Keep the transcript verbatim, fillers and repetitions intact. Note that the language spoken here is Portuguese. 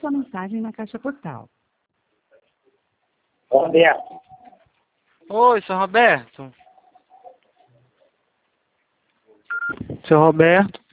sua mensagem na caixa postal. Roberto. Oi, seu Roberto. Seu Roberto.